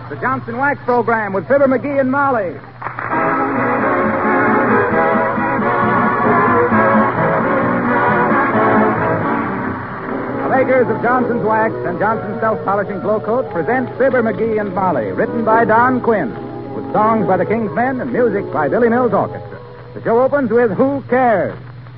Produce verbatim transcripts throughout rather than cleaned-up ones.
the Johnson Wax Program with Fibber McGee and Molly. The makers of Johnson's Wax and Johnson's Self-Polishing Glow Coat present Fibber McGee and Molly, written by Don Quinn, with songs by the King's Men and music by Billy Mills Orchestra. The show opens with Who Cares?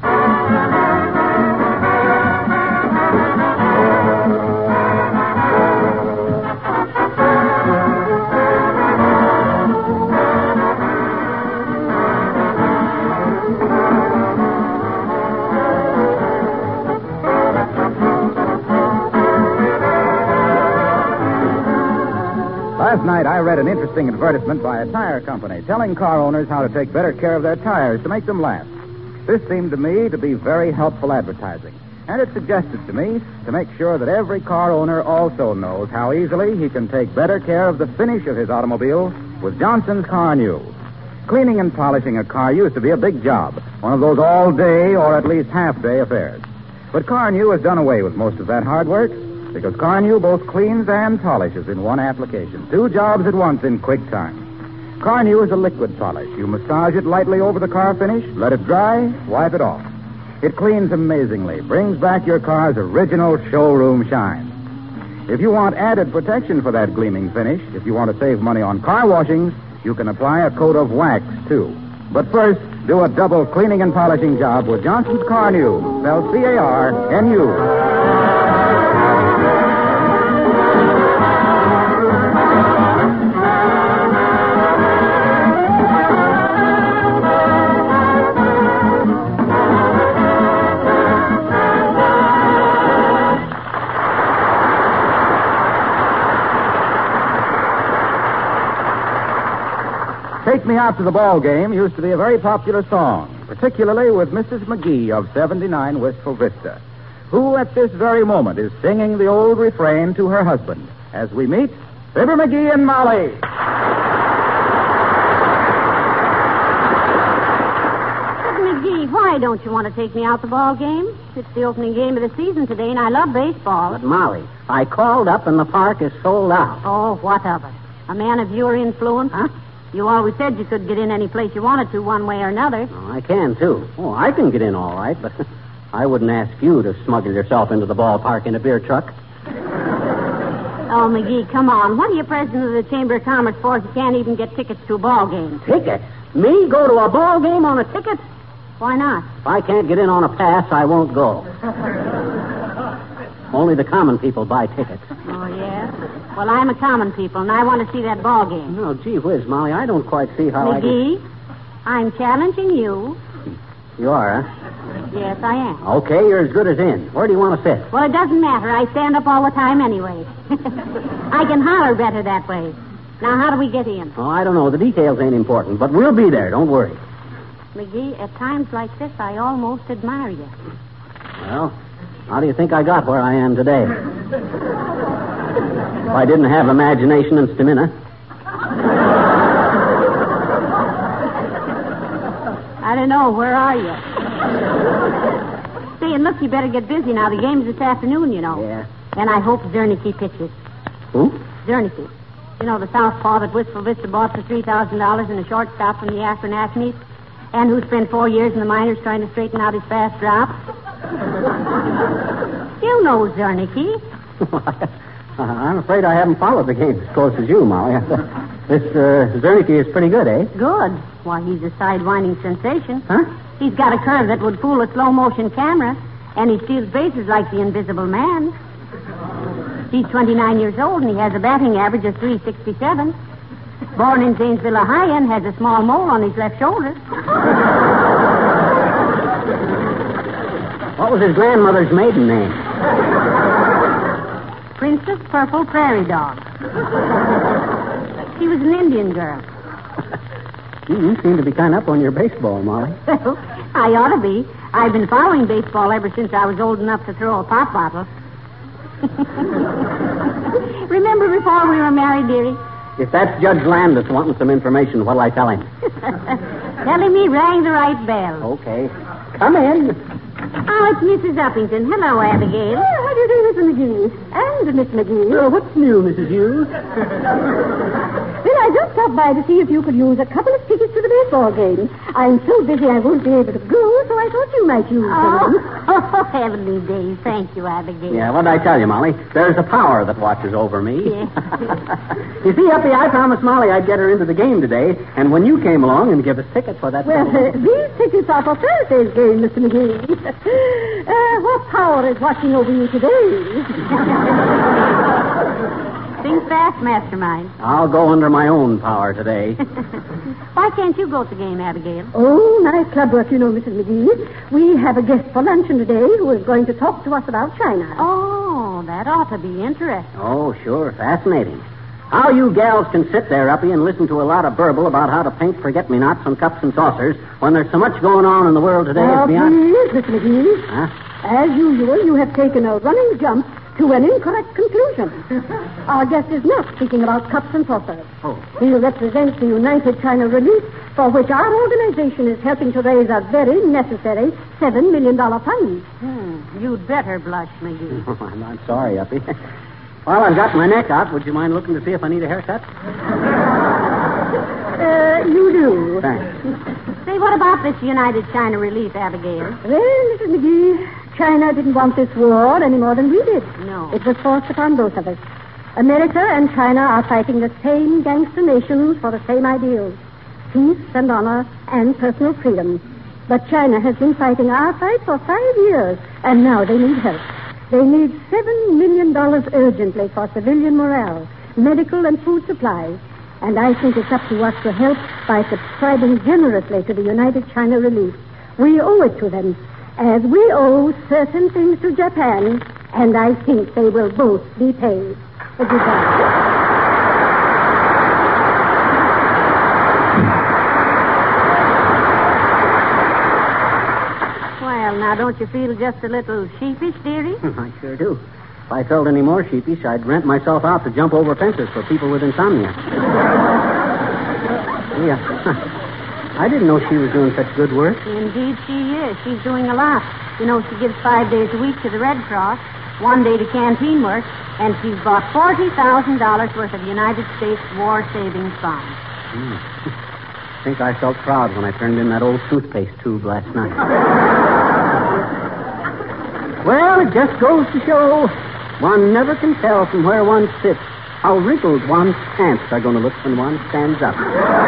Last night, I read an interesting advertisement by a tire company telling car owners how to take better care of their tires to make them last. This seemed to me to be very helpful advertising, and it suggested to me to make sure that every car owner also knows how easily he can take better care of the finish of his automobile with Johnson's Car New. Cleaning and polishing a car used to be a big job, one of those all-day or at least half-day affairs. But Car New has done away with most of that hard work, because Car New both cleans and polishes in one application. Two jobs at once in quick time. Car New is a liquid polish. You massage it lightly over the car finish, let it dry, wipe it off. It cleans amazingly, brings back your car's original showroom shine. If you want added protection for that gleaming finish, if you want to save money on car washings, you can apply a coat of wax, too. But first, do a double cleaning and polishing job with Johnson's Car New, spelled C A R N U. Take Me Out to the Ball Game used to be a very popular song, particularly with Missus McGee of seventy-nine Wistful Vista, who at this very moment is singing the old refrain to her husband as we meet Fibber McGee and Molly. McGee, why don't you want to take me out the ball game? It's the opening game of the season today, and I love baseball. But, Molly, I called up and the park is sold out. Oh, what of it? A man of your influence? Huh? You always said you could get in any place you wanted to, one way or another. Oh, I can, too. Oh, I can get in all right, but I wouldn't ask you to smuggle yourself into the ballpark in a beer truck. Oh, McGee, come on. What are you president of the Chamber of Commerce for if you can't even get tickets to a ball game? Tickets? Me go to a ball game on a ticket? Why not? If I can't get in on a pass, I won't go. Only the common people buy tickets. Oh, yeah? Well, I'm a common people, and I want to see that ball game. No, gee whiz, Molly, I don't quite see how McGee, I can... I'm challenging you. You are, huh? Yes, I am. Okay, you're as good as in. Where do you want to sit? Well, it doesn't matter. I stand up all the time anyway. I can holler better that way. Now, how do we get in? Oh, I don't know. The details ain't important, but we'll be there. Don't worry. McGee, at times like this, I almost admire you. Well, how do you think I got where I am today? If I didn't have imagination and stamina. I don't know. Where are you? Say, and look, you better get busy now. The game's this afternoon, you know. Yeah. And I hope Zernicke pitches. Who? Zernicke. You know, the southpaw that Wistful Vista bought for three thousand dollars and a shortstop from the Akron Acmes, and who spent four years in the minors trying to straighten out his fast drop. You know Zernicke. I'm afraid I haven't followed the game as close as you, Molly. This uh, Zernicke is pretty good, eh? Good. Why, he's a sidewinding sensation. Huh? He's got a curve that would fool a slow-motion camera, and he steals bases like the Invisible Man. He's twenty-nine years old, and he has a batting average of three sixty-seven. Born in Zanesville, Ohio, and has a small mole on his left shoulder. What was his grandmother's maiden name? Princess Purple Prairie Dog. She was an Indian girl. You seem to be kind of up on your baseball, Molly. Well, I ought to be. I've been following baseball ever since I was old enough to throw a pop bottle. Remember before we were married, dearie? If that's Judge Landis wanting some information, what'll I tell him? Tell him he rang the right bell. Okay. Come in. Oh, it's Missus Uppington. Hello, Abigail. Oh, how do you do, Mister McGee. And Miss McGee. Uh, what's new, Missus Hughes? Well, I just stopped by to see if you could use a couple of tickets to the baseball game. I'm so busy I won't be able to go, so I thought you might use Oh, them. oh, heavenly days. Thank you, Abigail. Yeah, what did I tell you, Molly? There's a power that watches over me. Yeah. You see, Uppy, I promised Molly I'd get her into the game today, and when you came along and give us tickets for that... Well, uh, these tickets are for Thursday's game, Mister McGee. uh, what power is watching over you today? Think fast, Mastermind. I'll go under my own power today. Why can't you go to the game, Abigail? Oh, nice club work, you know, Missus McGee. We have a guest for luncheon today who is going to talk to us about China. Oh, that ought to be interesting. Oh, sure. Fascinating. How you gals can sit there, Uppy, and listen to a lot of burble about how to paint forget-me-nots on cups and saucers when there's so much going on in the world today Now, is beyond... please, Mister McGee. Huh? As usual, you have taken a running jump to an incorrect conclusion. Our guest is not speaking about cups and saucers. Oh. He represents the United China Relief, for which our organization is helping to raise a very necessary seven million dollars fund. Hmm. You'd better blush, McGee. Oh, I'm not sorry, Uppy. Well, I've got my neck out. Would you mind looking to see if I need a haircut? Uh, you do. Thanks. Say, what about this United China Relief, Abigail? Well, Missus McGee, China didn't want this war any more than we did. No. It was forced upon both of us. America and China are fighting the same gangster nations for the same ideals. Peace and honor and personal freedom. But China has been fighting our fight for five years, and now they need help. They need seven million dollars urgently for civilian morale, medical and food supplies. And I think it's up to us to help by subscribing generously to the United China Relief. We owe it to them, as we owe certain things to Japan, and I think they will both be paid. Goodbye. Well, now, don't you feel just a little sheepish, dearie? I sure do. If I felt any more sheepish, I'd rent myself out to jump over fences for people with insomnia. Yeah. I didn't know she was doing such good work. Indeed she is. She's doing a lot. You know, she gives five days a week to the Red Cross, one day to canteen work, and she's bought forty thousand dollars worth of United States War Savings Bonds. Mm. I think I felt proud when I turned in that old toothpaste tube last night. Well, it just goes to show one never can tell from where one sits how wrinkled one's pants are going to look when one stands up.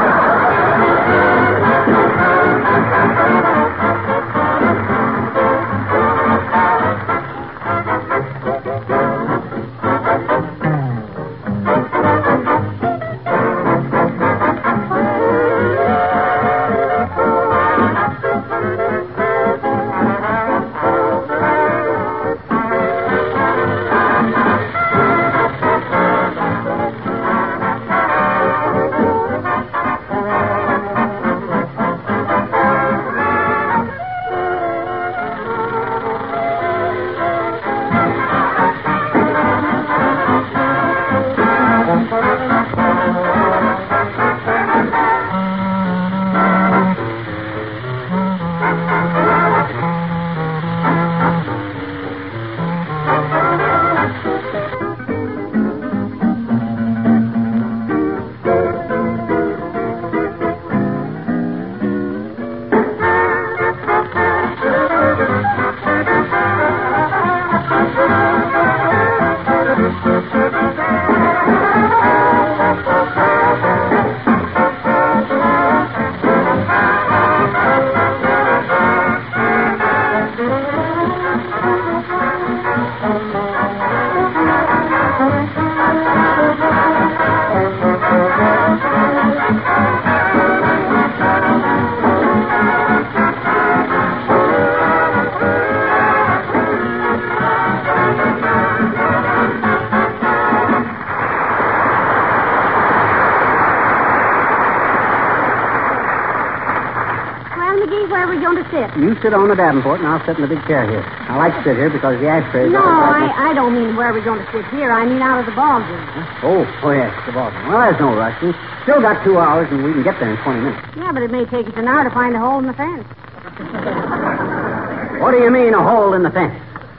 You sit on the Davenport, and I'll sit in the big chair here. I like to sit here because the ashtray is... No, I, I don't mean where we're going to sit here. I mean out of the ball game. Huh? Oh, oh, yes, the ball game. Well, there's no rush. We still got two hours, and we can get there in twenty minutes. Yeah, but it may take us an hour to find a hole in the fence. What do you mean, a hole in the fence?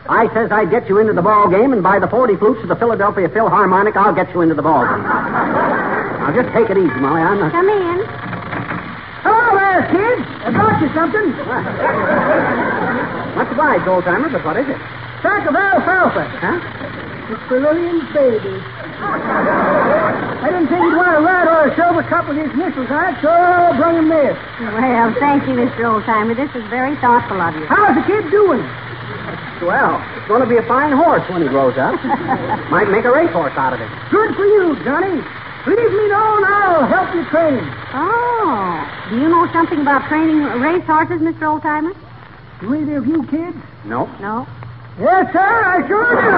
I says I'd get you into the ball game, and by the forty flutes of the Philadelphia Philharmonic, I'll get you into the ball game. Now, just take it easy, Molly. I'm not... Come in. Hello there, kids. I brought you something. Much obliged, old-timer, but what is it? Sack of alfalfa. Huh? It's for Lillian's baby. I didn't think you'd want a red or a silver cup with these initials on it, so I brought him this. Well, thank you, Mister Oldtimer. This is very thoughtful of you. How's the kid doing? Well, it's going to be a fine horse when he grows up. Might make a racehorse out of it. Good for you, Johnny. Leave me alone, I'll help you train him. Oh. Do you know something about training race horses, Mister Oldtimer? Do either of you kids? No. No. Yes, sir, I sure do.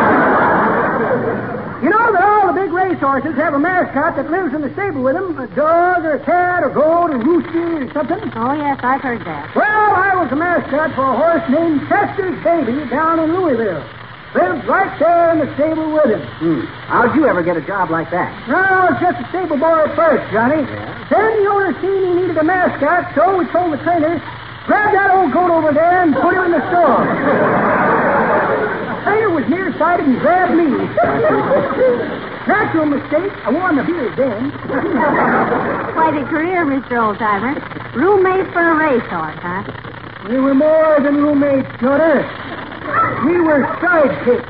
You know that all the big racehorses have a mascot that lives in the stable with them, a dog or a cat or goat or rooster or something? Oh, yes, I've heard that. Well, I was a mascot for a horse named Chester's Baby down in Louisville. Lived right there in the stable with him. Hmm. How'd you ever get a job like that? No, I was just a stable boy at first, Johnny. Yeah? Then the owner seen he needed a mascot, so we told the trainer, grab that old goat over there and put him in the store. The trainer was nearsighted and grabbed me. Natural mistake. I won the beer then. Quite a career, Mister Oldtimer. Roommate for a racehorse, huh? We were more than roommates, daughter. We were sidekicks.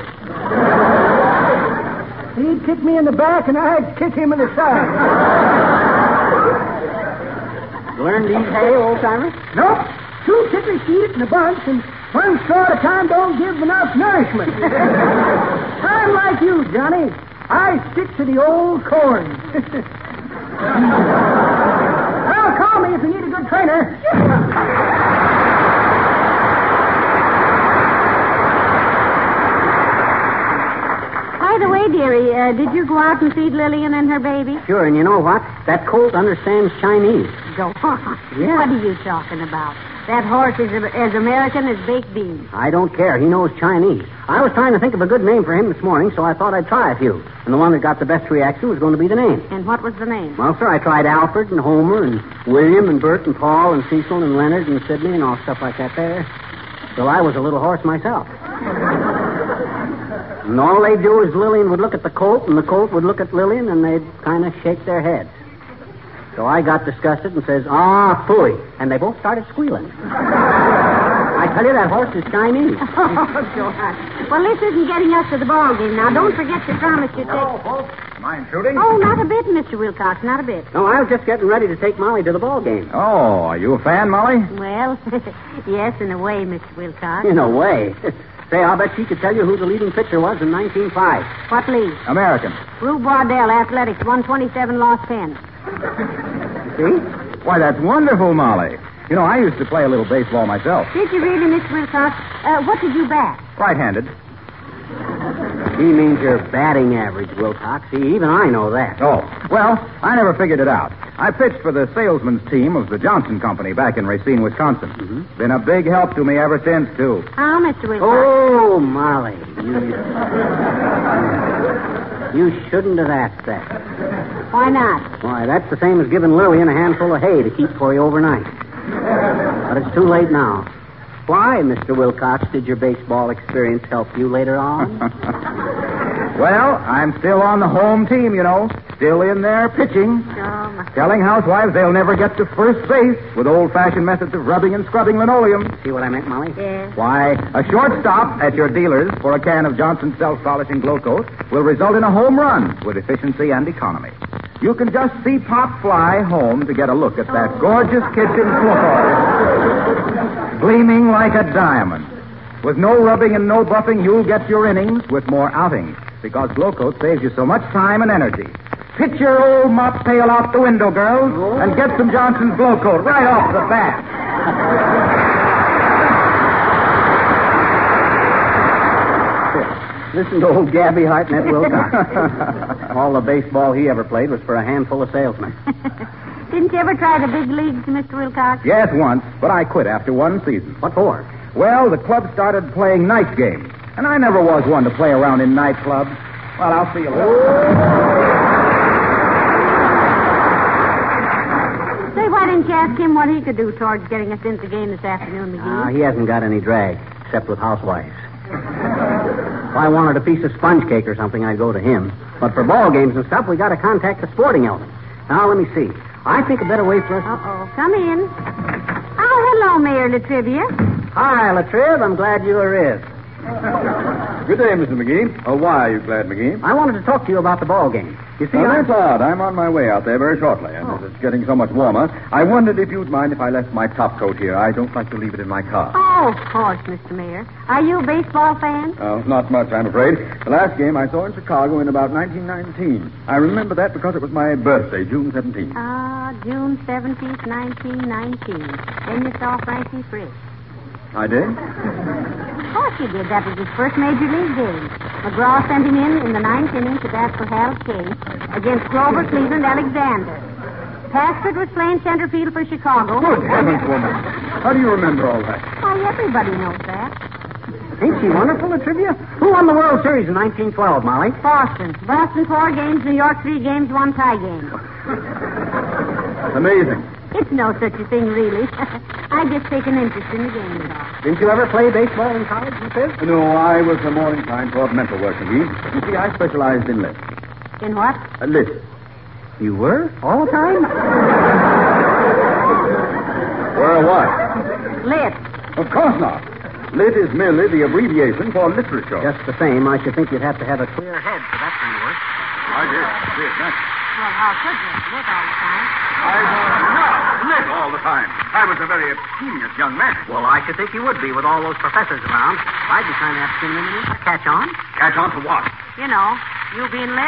He'd kick me in the back, and I'd kick him in the side. Learned these hay, old-timer? Nope. Two ticklish eat it in a bunch, and one straw at a time don't give enough nourishment. I'm like you, Johnny. I stick to the old corn. Well, call me if you need a good trainer. By the way, dearie, uh, did you go out and feed Lillian and her baby? Sure, and you know what? That colt understands Chinese. Go on. Yeah. What are you talking about? That horse is as American as baked beans. I don't care. He knows Chinese. I was trying to think of a good name for him this morning, so I thought I'd try a few. And the one that got the best reaction was going to be the name. And what was the name? Well, sir, I tried Alfred and Homer and William and Bert and Paul and Cecil and Leonard and Sidney and all stuff like that there. So I was a little horse myself. And all they'd do is Lillian would look at the colt, and the colt would look at Lillian, and they'd kind of shake their heads. So I got disgusted and says, ah, phooey. And they both started squealing. I tell you, that horse is Chinese. Oh, George. Well, this isn't getting us to the ball game. Now, don't forget to promise you Hello, take... folks. Am I intruding? Oh, not a bit, Mister Wilcox, not a bit. No, I was just getting ready to take Molly to the ball game. Oh, are you a fan, Molly? Well, yes, in a way, Mister Wilcox. In a way. Say, I'll bet she could tell you who the leading pitcher was in nineteen oh five. What league? American. Rue Bardell Athletics, one twenty-seven, lost ten. See? Why, that's wonderful, Molly. You know, I used to play a little baseball myself. Did you really, Mister Wilcox? Uh, what did you bat? Right-handed. He means your batting average, Wilcox. See, even I know that. Oh, well, I never figured it out. I pitched for the salesman's team of the Johnson Company back in Racine, Wisconsin. Mm-hmm. Been a big help to me ever since, too. How, Mister Wilcox? Oh, Molly. You, you shouldn't have asked that. Why not? Why, that's the same as giving Lillian a handful of hay to keep for you overnight. But it's too late now. Why, Mister Wilcox, did your baseball experience help you later on? Well, I'm still on the home team, you know. Still in there pitching. Oh, my... Telling housewives they'll never get to first base with old-fashioned methods of rubbing and scrubbing linoleum. See what I meant, Molly? Yes. Why, a short stop at your dealer's for a can of Johnson's self-polishing glow coat will result in a home run with efficiency and economy. You can just see Pop fly home to get a look at that gorgeous kitchen floor, gleaming like a diamond. With no rubbing and no buffing, you'll get your innings with more outings, because Glow Coat saves you so much time and energy. Pitch your old mop pail out the window, girls, and get some Johnson's Glow Coat right off the bat. Listen to old Gabby Hartnett Wilcox. All the baseball he ever played was for a handful of salesmen. Didn't you ever try the big leagues, Mister Wilcox? Yes, once, but I quit after one season. What for? Well, the club started playing night games, and I never was one to play around in nightclubs. Well, I'll see you later. Say, why didn't you ask him what he could do towards getting us into the game this afternoon, McGee? Ah, he hasn't got any drag, except with housewives. If I wanted a piece of sponge cake or something, I'd go to him. But for ball games and stuff, we got to contact the sporting element. Now, let me see. I think a better way for us... Uh-oh. Come in. Oh, hello, Mayor Latrivia. Hi, Latriv. I'm glad you are. Good day, Mister McGee. Oh, why are you glad, McGee? I wanted to talk to you about the ball game. You see, Well, I... that's odd. I'm on my way out there very shortly, and Oh. as it's getting so much warmer, I wondered if you'd mind if I left my top coat here. I don't like to leave it in my car. Oh, of course, Mister Mayor. Are you a baseball fan? Oh, not much, I'm afraid. The last game I saw in Chicago in about nineteen nineteen. I remember that because it was my birthday, June seventeenth. Ah, June seventeenth, nineteen nineteen. Then you saw Frankie Frisch. I did? Of course you did. That was his first major league game. McGraw sent him in in the ninth inning to bat for Hal King against Grover Cleveland Alexander. Paskett was playing center field for Chicago. Good heavens, woman. How do you remember all that? Why, everybody knows that. Ain't she wonderful, the trivia? Who won the World Series in nineteen twelve, Molly? Boston. Boston four games, New York three games, one tie game. It's amazing. It's no such a thing, really. I just take an interest in the game and all. Didn't you ever play baseball in college, you said? No, I was a morning time toward mental work, McGee. You see, I specialized in lists. In what? Uh, lists. You were? All the time? Were what? Lit. Of course not. Lit is merely the abbreviation for literature. Just the same, I should think you'd have to have a clear head for that kind of work. I did. Did, that's... Well, how could you? Lit all the time. I was not lit all the time. I was a very genius young man. Well, I should think you would be with all those professors around. I'd be kind of abstinent to catch on. Catch on to what? You know, you being lit.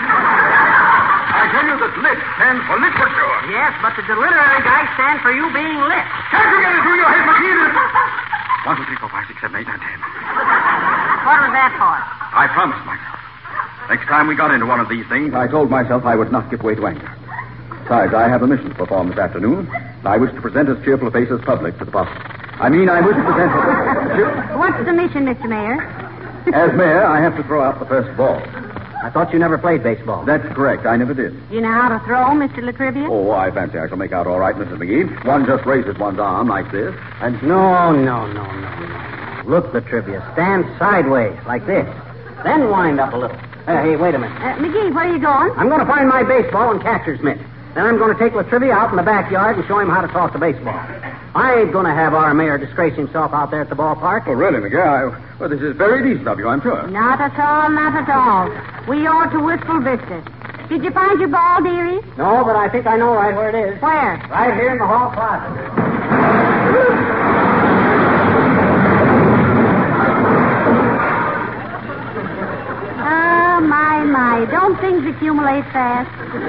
I tell you that lit stands for literature. Yes, but the literary guy stands for you being lit. Can't you get it through your head, McGee? One, two, three, four, five, six, seven, eight, nine, ten. What was that for? I promised myself. Next time we got into one of these things, I told myself I would not give way to anger. Besides, I have a mission to perform this afternoon. I wish to present as cheerful a face as public to the public. I mean, I wish to present... What's the mission, Mister Mayor? As mayor, I have to throw out the first ball. I thought you never played baseball. That's correct. I never did. You know how to throw, Mister Latrivia? Oh, I fancy I shall make out all right, Missus McGee. One just raises one's arm like this. And no, no, no, no, no. Look, the trivia. Stand sideways, like this. Then wind up a little. Uh, hey, wait a minute. Uh, McGee, where are you going? I'm going to find my baseball and catcher's mitt. Then I'm going to take Latrivia out in the backyard and show him how to toss the baseball. I ain't going to have our mayor disgrace himself out there at the ballpark. Oh, really, McGee? I, well, this is very decent of you, I'm sure. Not at all, not at all. We owe it to Wistful Vista. Did you find your ball, dearie? No, but I think I know right where it is. Where? Right here in the hall closet. Ah, my, my. Don't things accumulate fast?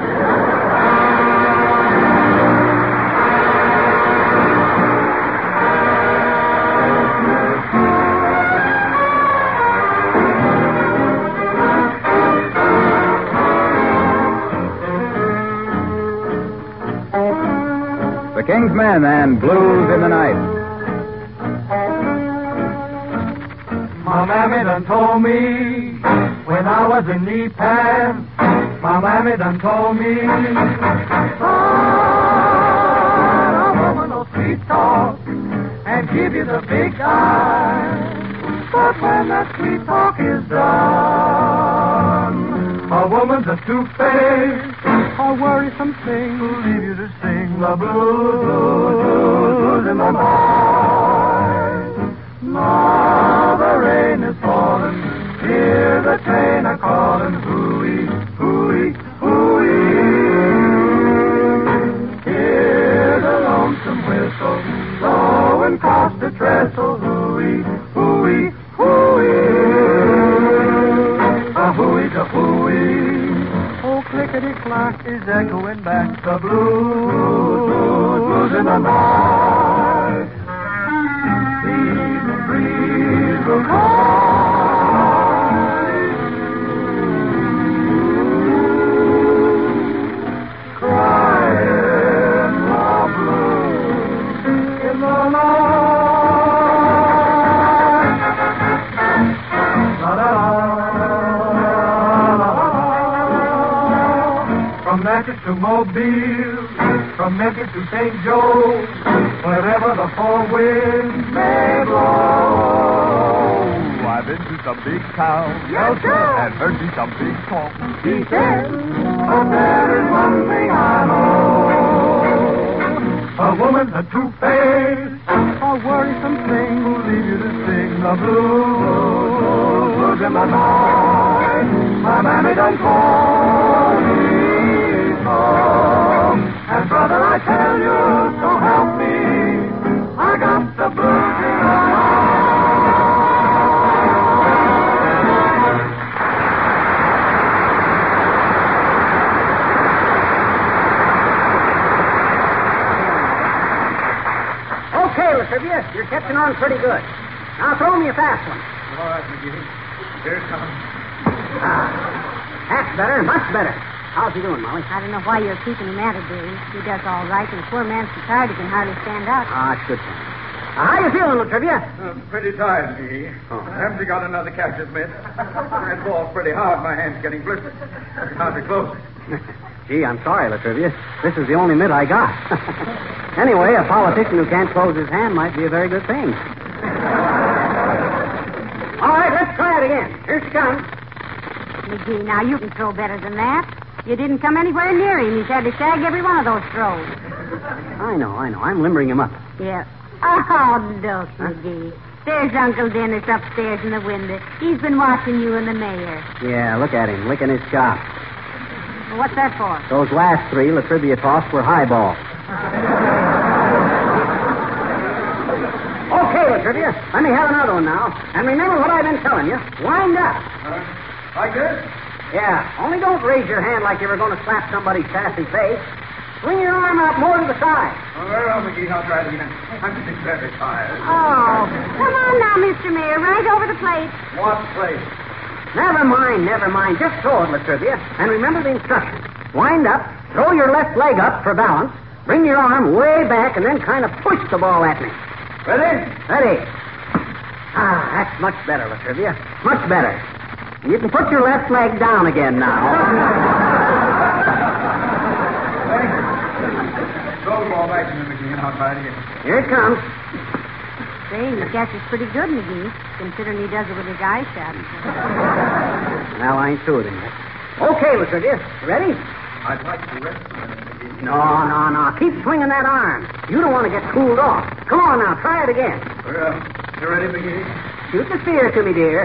The King's Men and Blues in the Night. My mammy done told me when I was in knee pad. My mammy done told me, son, a woman will sweet talk and give you the big eye. But when that sweet talk is done, a woman's a two-faced, a worrisome thing will leave you to sing the blues, blues, blues in the night. Now the rain is falling, hear the train a calling, hooey, hooey, hooey. Hear the lonesome whistle blowing across the trestle, hooey, hooey, hooey. A hooey's a hooey. Oh, clickety-clack is echoing back the blues, blues, blues in the night. Evening breeze will cry, crying the blues in the night. La-da-da. From Memphis to Mobile, from Memphis to Saint Joe, wherever the four winds may blow, I I've been to some big town. Yes, sir. And heard me some big talk. He said, but there is one thing I know. A woman's a two-faced, a worrisome thing who'll leave you to sing the blues. Blues in the night. My mammy done call me home. And brother, I tell you, so help me, I got the blues in my heart. Okay, Latrivia, you're catching on pretty good. Now throw me a fast one. All right, McGee. Here it comes. Ah, that's better, much better. How's he doing, Molly? I don't know why you're keeping him at it, dearie. He does all right, and the poor man's so tired he can hardly stand up. Ah, it's good for him. Now, how you feeling, Latrivia? Uh, pretty tired, McGee. Oh. Haven't you got another catcher's mitt? That ball's pretty hard. My hand's getting blistered. I can hardly close it. Gee, I'm sorry, Latrivia. This is the only mitt I got. Anyway, a politician who can't close his hand might be a very good thing. All right, let's try it again. Here she comes. McGee, now you can throw better than that. You didn't come anywhere near him. He's had to shag every one of those throws. I know, I know. I'm limbering him up. Yeah. Oh, look, McGee. There's Uncle Dennis upstairs in the window. He's been watching you and the mayor. Yeah, look at him, licking his chops. Well, what's that for? Those last three Latrivia tossed were highball. Okay, Latrivia, let me have another one now. And remember what I've been telling you. Wind up. Uh, like this? Yeah, only don't raise your hand like you were going to slap somebody's sassy face. Swing your arm out more to the side. Oh, very well, McGee. I'll try it again. I'm getting very tired. Oh, come on now, Mister Mayor. Right over the plate. What place? Never mind, never mind. Just throw it, Latrivia. And remember the instructions. Wind up, throw your left leg up for balance, bring your arm way back, and then kind of push the ball at me. Ready? Ready. Ah, that's much better, Latrivia. Much better. You can put your left leg down again now. Throw the ball back to me, McGee, and I'll try it again. Here it comes. Say, he catches pretty good, McGee, considering he does it with his eyes shut. Well, I ain't through with him yet. Okay, Latrivia. Ready? I'd like to rest a minute, McGee. No, no, no. Keep swinging that arm. You don't want to get cooled off. Come on now, try it again. Well, you ready, McGee? Shoot the spear to me, dear.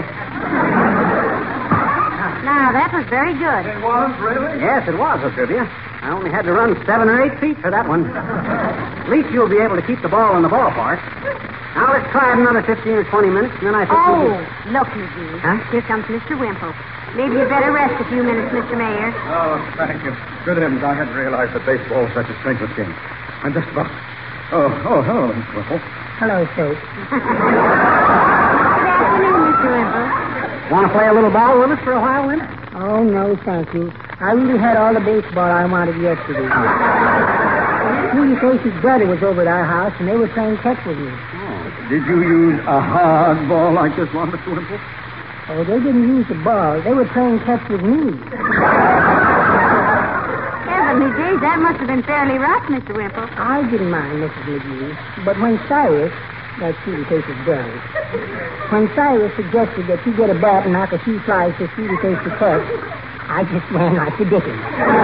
Now, that was very good. It was, really? Yes, it was, Latrivia. I only had to run seven or eight feet for that one. At least you'll be able to keep the ball in the ballpark. Now, let's try it another fifteen or twenty minutes, and then I think Oh, we'll... look, McGee. Huh? Here comes Mister Wimple. Maybe you'd better rest a few minutes, Mister Mayor. Oh, thank you. Good heavens, I hadn't realized that baseball was such a strenuous game. I'm just about... Oh, oh, hello, Mister Whipple. Hello, Soap. Good afternoon, Mister Wimple. Want to play a little ball with us for a while, Wimp? Oh, no, thank you. I really had all the baseball I wanted yesterday. Sweetie Face's brother was over at our house, and they were playing catch with me. Did you use a hard ball like this one, Mister Wimple? Oh, they didn't use the ball. They were playing catch with me. Heavenly days, that must have been fairly rough, Mister Wimple. I didn't mind, Missus McGee. But when Cyrus, that's Sweetie Face's brother, when Cyrus suggested that you get a bat and knock a few flies for Sweetie Face to catch, I just ran like the dickens.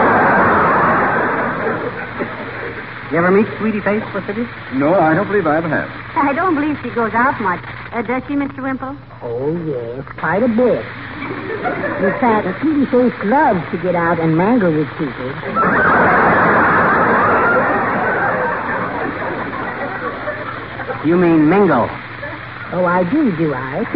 You ever meet Sweetie Face, Latrivia? No, I don't believe I ever have. I don't believe she goes out much. Uh, does she, Mister Wimple? Oh, yes, quite a bit. In fact, Sweetie Face loves to get out and mangle with people. You mean mingle. Oh, I do, do I?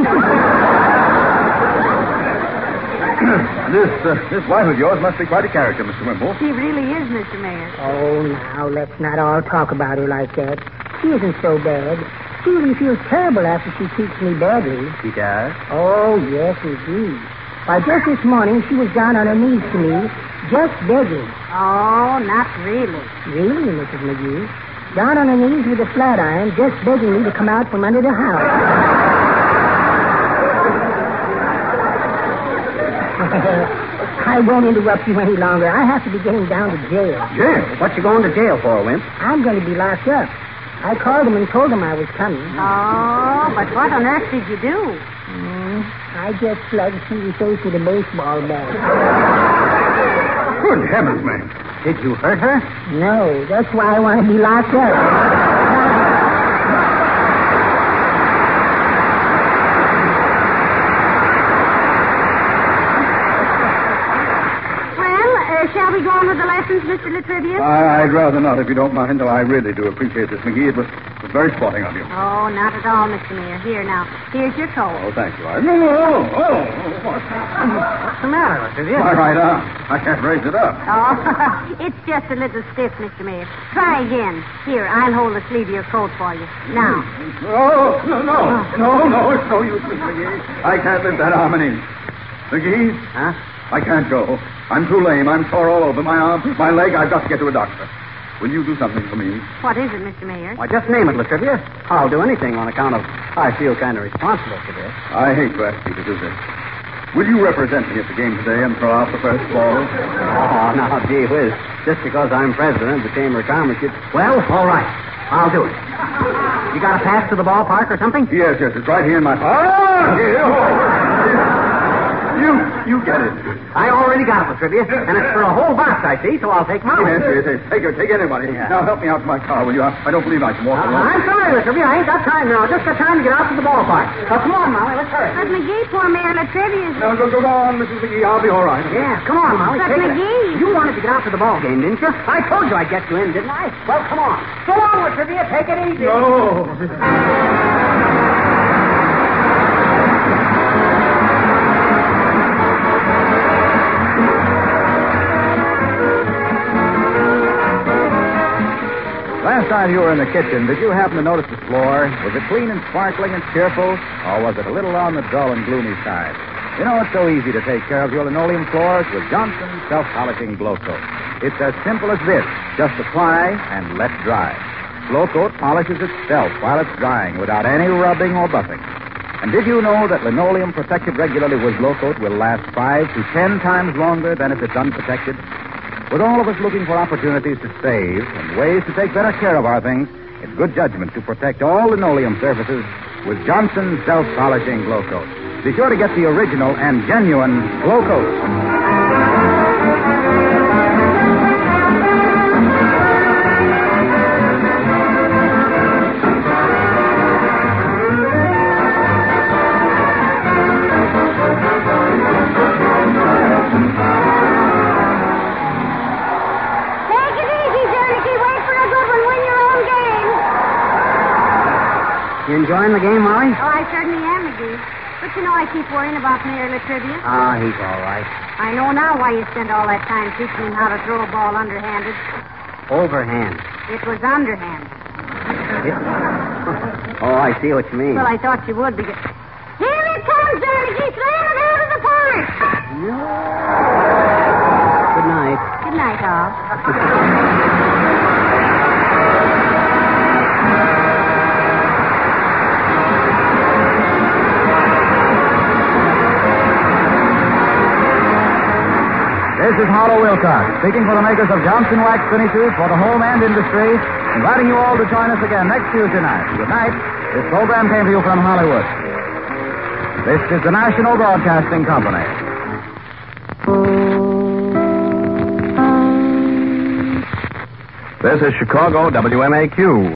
this, uh, this wife of yours must be quite a character, Mister Wimple. She really is, Mister Mayor. Oh, now, let's not all talk about her like that. She isn't so bad. She really feels terrible after she treats me badly. She does? Oh, yes, indeed. Why, just this morning, she was down on her knees to me, just begging. Oh, not really. Really, Missus McGee? Down on her knees with a flat iron, just begging me to come out from under the house. I won't interrupt you any longer. I have to be getting down to jail. Jail? What you going to jail for, Wimp? I'm going to be locked up. I called them and told them I was coming. Oh, but what on earth did you do? Mm, I get slugs from the face of the baseball bat. Good heavens, man. Did you hurt her? No, that's why I want to be locked up. Shall we go on with the lessons, Mister Latrivia? I, I'd rather not, if you don't mind, though I really do appreciate this, McGee. It was, it was very sporting of you. Oh, not at all, Mister Mayor. Here, now. Here's your coat. Oh, thank you. I... No, no, no. Oh, what? What's the matter, Latrivia? My right arm. I can't raise it up. Oh, it's just a little stiff, Mister Mayor. Try again. Here, I'll hold the sleeve of your coat for you. Now. Oh, no, no. No, no, it's no use, Miss McGee. I can't lift that arm an inch. McGee? Huh? I can't go. I'm too lame. I'm sore all over. My arm, my leg. I've got to get to a doctor. Will you do something for me? What is it, Mister Mayor? Why, just name it, Latrivia. I'll do anything on account of I feel kind of responsible for this. I hate to ask you to do this. Will you represent me at the game today and throw out the first ball? Oh, now, gee whiz. Just because I'm president of the Chamber of Commerce, you... Well, all right. I'll do it. You got a pass to the ballpark or something? Yes, yes. It's right here in my... Ah! You, you get it. I already got it, Latrivia. And it's for a whole box, I see, so I'll take Molly. Yes, yes, yes. Take her. Take anybody. Yeah. Now, help me out to my car, will you? I, I don't believe I can walk Uh, alone. I'm sorry, Latrivia. I ain't got time now. Just got time to get out to the ballpark. Now, come on, Molly. Let's hurry. But McGee, poor Mayor Latrivia. No, go, go, go on, Missus McGee. I'll be all right. Yeah, come on, Molly. But Take it. McGee. You wanted to get out to the ball game, didn't you? I told you I'd get you in, didn't I? Well, come on. Go on, Latrivia. Take it easy. No. Last time you were in the kitchen, did you happen to notice the floor? Was it clean and sparkling and cheerful? Or was it a little on the dull and gloomy side? You know, it's so easy to take care of your linoleum floors with Johnson's self-polishing Glow Coat. It's as simple as this. Just apply and let dry. Glow Coat polishes itself while it's drying without any rubbing or buffing. And did you know that linoleum protected regularly with Glow Coat will last five to ten times longer than if it's unprotected? With all of us looking for opportunities to save and ways to take better care of our things, it's good judgment to protect all linoleum surfaces with Johnson's self-polishing Glow Coat. Be sure to get the original and genuine Glow Coat. You enjoying the game, Molly? Oh, I certainly am, McGee. But you know, I keep worrying about Mayor Latrivia. Ah, he's all right. I know now why you spent all that time teaching him how to throw a ball underhanded. Overhand. It was underhanded. Oh, I see what you mean. Well, I thought you would because... Here it comes, Jernigy! Slam it out of the park! Good night. Good night, all. This is Harlow Wilcox, speaking for the makers of Johnson Wax Finishes for the home and industry, inviting you all to join us again next Tuesday night. Good night. This program came to you from Hollywood. This is the National Broadcasting Company. This is Chicago W M A Q.